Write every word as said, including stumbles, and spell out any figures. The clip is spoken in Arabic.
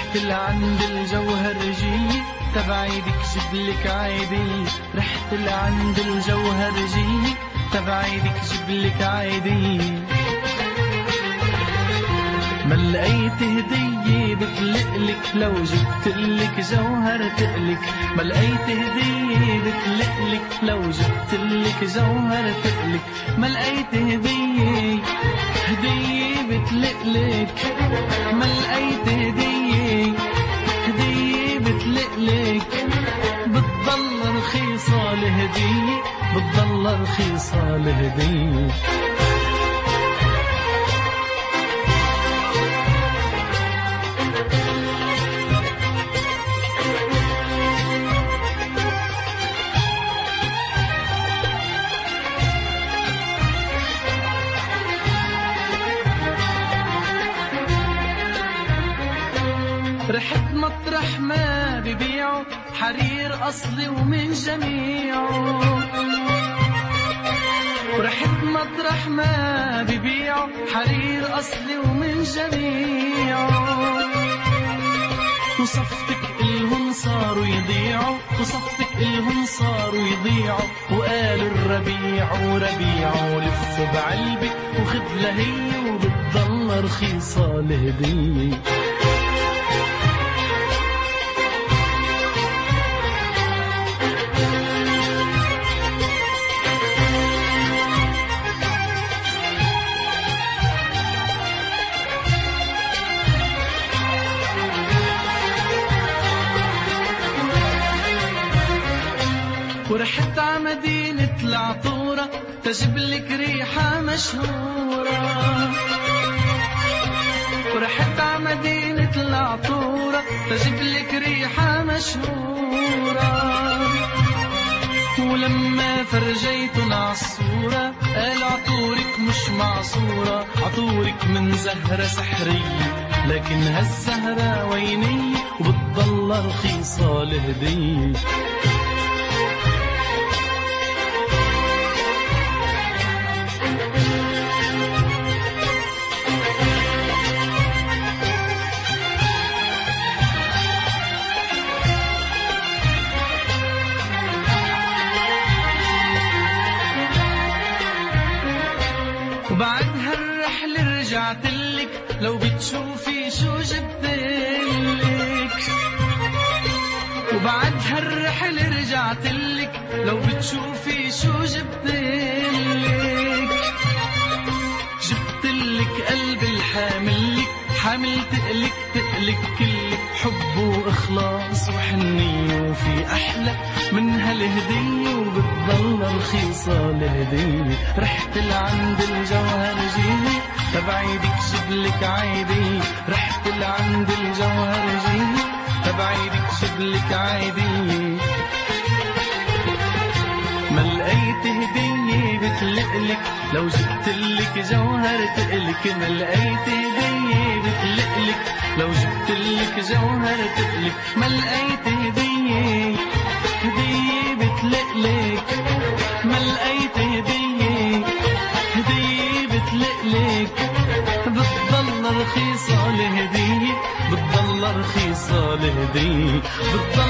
رحت لعند الجوهرجية تبع ايدك جبلك عيدية، رحت لعند الجوهرجية تبع ايدك جبلك عيدية. ما لقيت هدية بتلقلك لو جبتلك جوهر تقلك، ما لقيت هدية بتلقلك لو جبتلك جوهر تقلك، ما لقيت هدية هدية بتلقلك، ما لقيت هدية هدية بتلقلك. بتضل رخيصة الهدية، بتضل رخيصة الهدية. رحت مطرح ما ببيعوا حرير أصلي ومن جميعه، رحت مطرح ما ببيعوا حرير أصلي ومن جميعه. وصفتك إلهم صاروا يضيعوا، وصفتك إلهم صاروا يضيعوا، وقالوا الربيع وربيع ولف بعلبك وخذ لهي وبتضل رخيصة الهدية. ورحت ع مدينة العطورة تجيبلك ريحة مشهورة، ورحت ع مدينة العطورة تجيبلك ريحة مشهورة. ولما فرجيتن عالصورة قال عطورك مش معصورة، عطورك من زهرة سحرية لكن هالزهرة وينية وبتضل رخيصة الهدية. وبعد هالرحلة رجعتلك لو بتشوفي شو جبتلك، وبعد هالرحلة رجعتلك لو بتشوفي شو جبتلك. جبتلك قلب الحاملك حامل تقلك تقلك كلك حب وإخلاص وحنية، وفي أحلى من هالهدية وبتضل رخيصة الهدية. رحت لعند الجوهرجية تبع ايدك جبلك عيدية، رحت لعند الجوهرجية تبع ايدك جبلك عيدية. ما لقيت هدية بتلقلك لو جبتلك جوهر تقلك، ما لقيت هدية بتلقلك لو جبتلك جوهر تقلك، ما لقيت هدية هدية بتلقلك، ما لقيت هدية هدية بتلقلك. بتضل رخيصة الهدية، بتضل رخيصة الهدية، بتضل